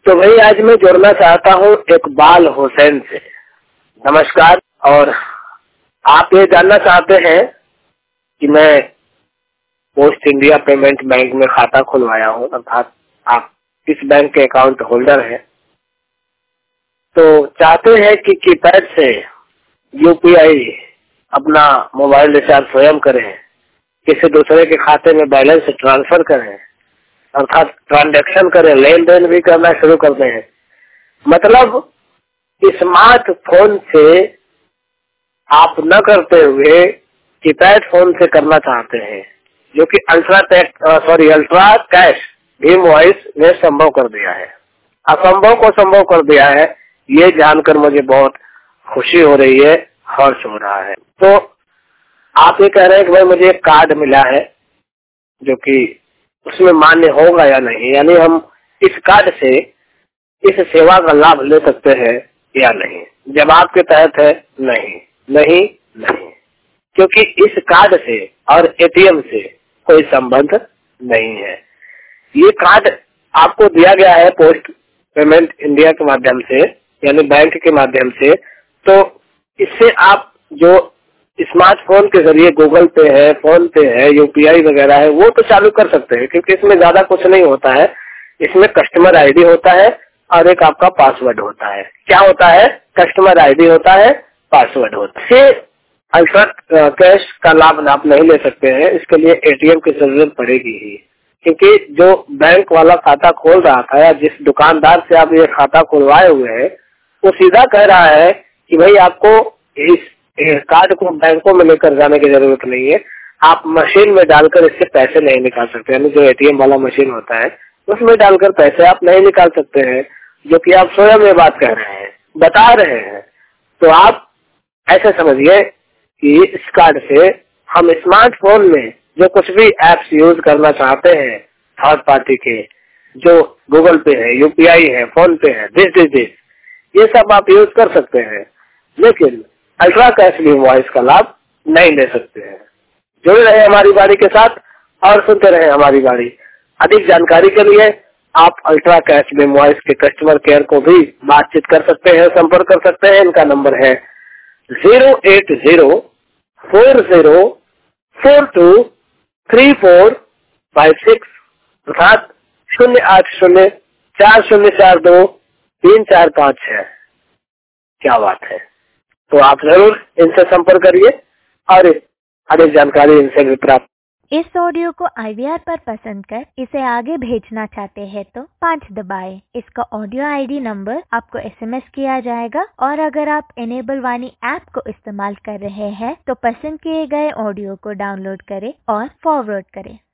तो भाई आज मैं जोड़ना चाहता हूँ इकबाल हुसैन से। नमस्कार। और आप ये जानना चाहते हैं कि मैं पोस्ट इंडिया पेमेंट बैंक में खाता खुलवाया हूँ, अर्थात आप किस बैंक के अकाउंट होल्डर हैं, तो चाहते हैं कि कीपैड से यूपीआई अपना मोबाइल रिचार्ज स्वयं करें, किसी दूसरे के खाते में बैलेंस ट्रांसफर करें, अर्थात ट्रांजैक्शन करें, लेन देन भी करना शुरू करते हैं। मतलब स्मार्टफोन से आप न करते हुए कीपैड फोन से करना चाहते हैं, जो कि अल्ट्रा कैश भीम वॉइस ने संभव कर दिया है, असंभव को संभव कर दिया है। ये जानकर मुझे बहुत खुशी हो रही है, हर्ष हो रहा है। तो आप ये कह रहे हैं कि भाई मुझे एक कार्ड मिला है जो कि उसमें मान्य होगा या नहीं, यानी हम इस कार्ड से इस सेवा का लाभ ले सकते हैं या नहीं। जवाब के तहत है नहीं, नहीं, नहीं, क्योंकि इस कार्ड से और एटीएम से कोई संबंध नहीं है। ये कार्ड आपको दिया गया है पोस्ट पेमेंट इंडिया के माध्यम से, यानी बैंक के माध्यम से। तो इससे आप जो स्मार्टफोन के जरिए गूगल पे है, फोन पे है, यूपीआई वगैरह है, वो तो चालू कर सकते हैं, क्योंकि इसमें ज्यादा कुछ नहीं होता है। इसमें कस्टमर आईडी होता है और एक आपका पासवर्ड होता है। क्या होता है? कस्टमर आईडी होता है, पासवर्ड होता है। अल्ट्रा कैश का लाभ आप नहीं ले सकते हैं, इसके लिए एटीएम की जरूरत पड़ेगी ही, क्योंकि जो बैंक वाला खाता खोल रहा था या जिस दुकानदार से आप ये खाता खुलवाए हुए हैं, वो सीधा कह रहा है कि भाई आपको इस कार्ड को बैंकों में लेकर जाने की जरूरत नहीं है, आप मशीन में डालकर इससे पैसे नहीं निकाल सकते। यानी जो एटीएम वाला मशीन होता है उसमें डालकर पैसे आप नहीं निकाल सकते हैं, जो कि आप स्वयं ये बात कह रहे हैं, बता रहे हैं। तो आप ऐसे समझिए कि इस कार्ड से हम स्मार्टफोन में जो कुछ भी एप्स यूज करना चाहते हैं थर्ड पार्टी के, जो गूगल पे है, यूपीआई है, फोन पे है, दिस ये सब आप यूज कर सकते हैं, लेकिन अल्ट्रा कैश भीम वॉइस का लाभ नहीं ले सकते हैं। जुड़े रहे हमारी बाड़ी के साथ और सुनते रहे हमारी बाड़ी। अधिक जानकारी के लिए आप अल्ट्रा कैश भीम वॉइस के कस्टमर केयर को भी बातचीत कर सकते हैं, संपर्क कर सकते हैं। इनका नंबर है 08040423456, अर्थात 0804040423456। क्या बात है। तो आप जरूर इनसे संपर्क करिए और अधिक जानकारी इनसे भी प्राप्त। इस ऑडियो को IVR पर पसंद कर इसे आगे भेजना चाहते हैं तो 5 दबाएं। इसका ऑडियो ID नंबर आपको SMS किया जाएगा, और अगर आप इनेबल वाणी ऐप को इस्तेमाल कर रहे हैं तो पसंद किए गए ऑडियो को डाउनलोड करें और फॉरवर्ड करें।